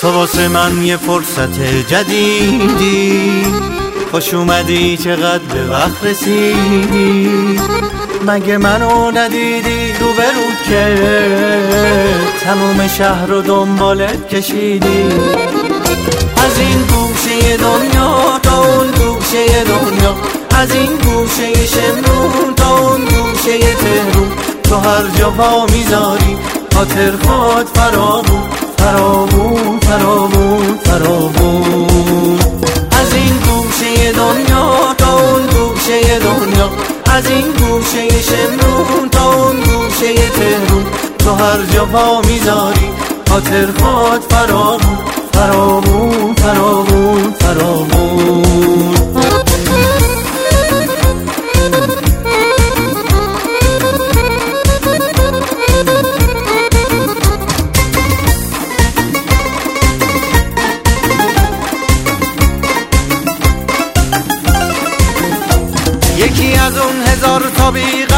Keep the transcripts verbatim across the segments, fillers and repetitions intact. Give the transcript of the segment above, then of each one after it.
تو واسه من یه فرصت جدیدی، خوش اومدی چقدر به وقت رسیدی. مگه منو ندیدی رو به رو که تموم شهر رو دنبالت کشیدی؟ از این گوشه دنیا تا اون گوشه دنیا، از این گوشه شمرون تا اون گوشه تهرون، تو هر جا پا میذاری خاطر خود فرامون فرامون فرامون فرامون. از این گوشه دنیا تا اون گوشه دنیا، از این گوشه شمرون تا اون گوشه تهرون، تو هر جا پا میذاری خاطر خود فرامون فرامون فرامون فرامون. یکی از اون هزار تا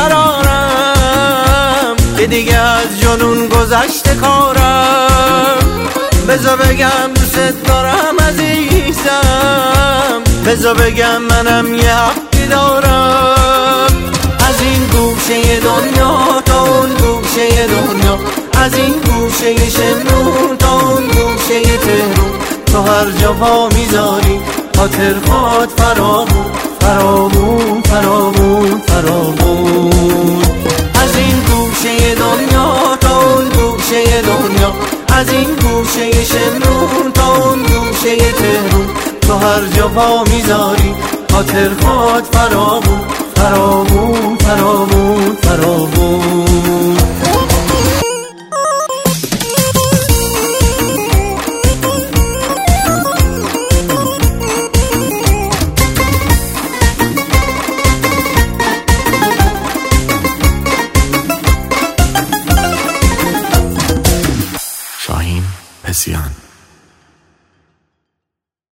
بیقرارم که دیگه از جنون گذشته کارم. بذار بگم دوست دارم عزیزم، بذار بگم منم یه حقی دارم. از این گوشه دنیا تا اون گوشه دنیا، از این گوشه شمرون تا اون گوشه تهرون، تو هر جا پا میذاری خاطر خود فرامون فرامون فرامون فرامون. از این گوشه دنیا تا اون گوشه دنیا، از این گوشه شمرون تا اون گوشه تهرون، تو هر جا پا میذاری خاطر خود فرامون